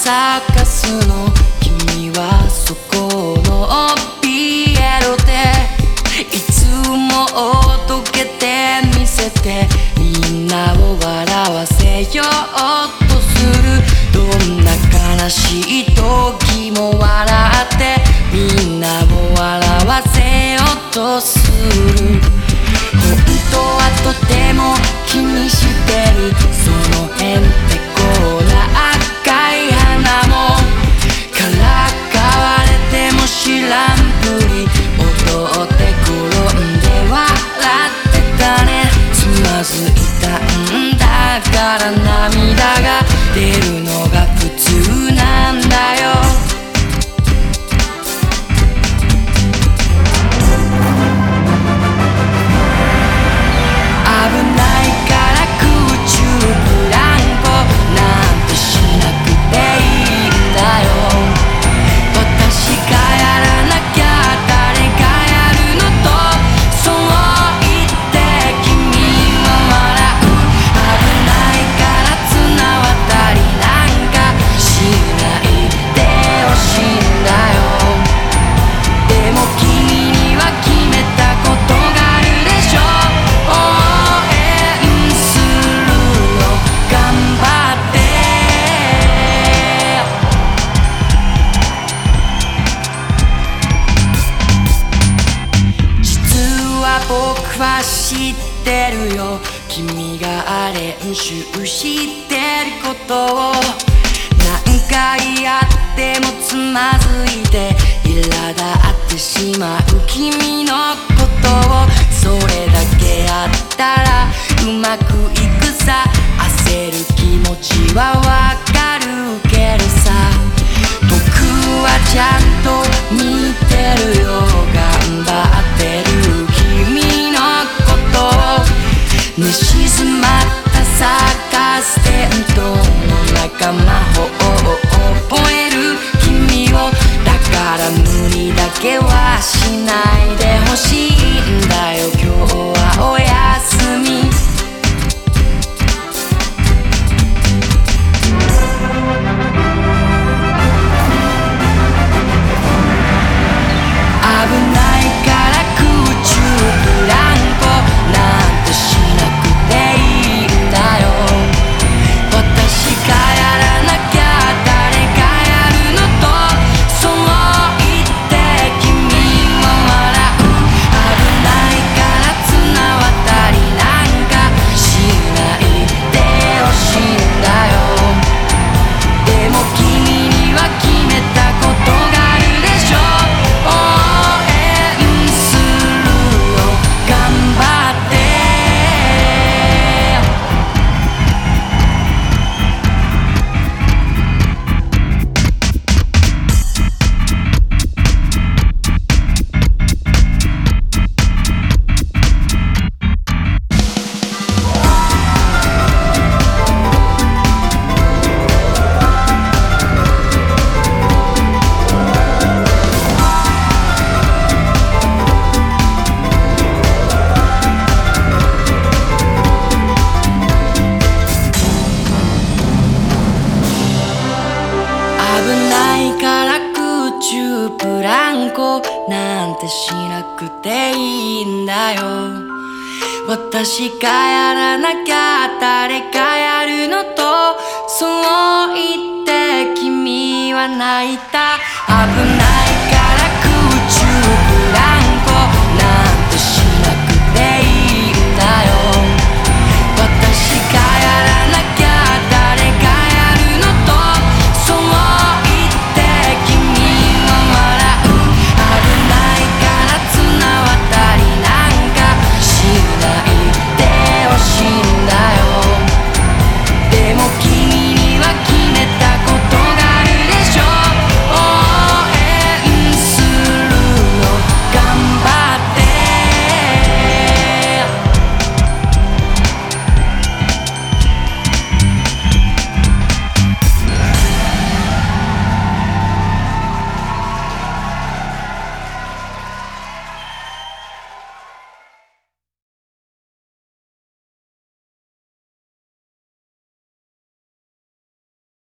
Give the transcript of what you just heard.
探すの。君はそこのピエロでいつもおどけてみせて、みんなを笑わせようとする。どんな悲しい時も笑ってみんなを笑わせようとする。本当はとても気にしてる、そのへんてこな赤い花も。からかわれても知らんぷり、踊って転んで笑ってたね。つまずいたんだから涙が出るのが普通なんだよ。危ないから空中ブランコなんてしなくていいんだよ。私がやらなきゃ誰がやるのと、そう言って君は笑う。危ないから綱渡りなんかしないでほしいんだよ。でも君には決めたことがあるでしょ。応援するよ、頑張って。実は僕は知ってるよ、君が練習してることを。何回やってもつまずいて苛立ってしまう君のことを。それだけやったらうまくいくさ。焦る気持ちはわかるけどさ、僕はちゃんと見てるよ、頑張ってる君のことを。寝静まったサーカステントの中魔法を覚える君を。だから無理だけはしないでほしいんだよ、今日はおやすみ。危ないから空中ブランコなんてしなくていいんだよ。私がやらなきゃ誰がやるのと、そう言って君は笑う。危ないから綱渡りなんかしないでほしいんだよ。でも君には決めたことがあるでしょ。応援するよ、頑張って。危ないから空中ブランコなんてしなくていいんだよ。私がやらなきゃ誰がやるのと、そう言って君は泣いた。危ない